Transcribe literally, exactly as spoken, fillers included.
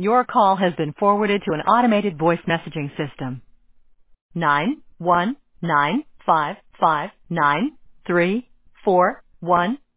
Your call has been forwarded to an automated voice messaging system. Nine one nine five five nine three four one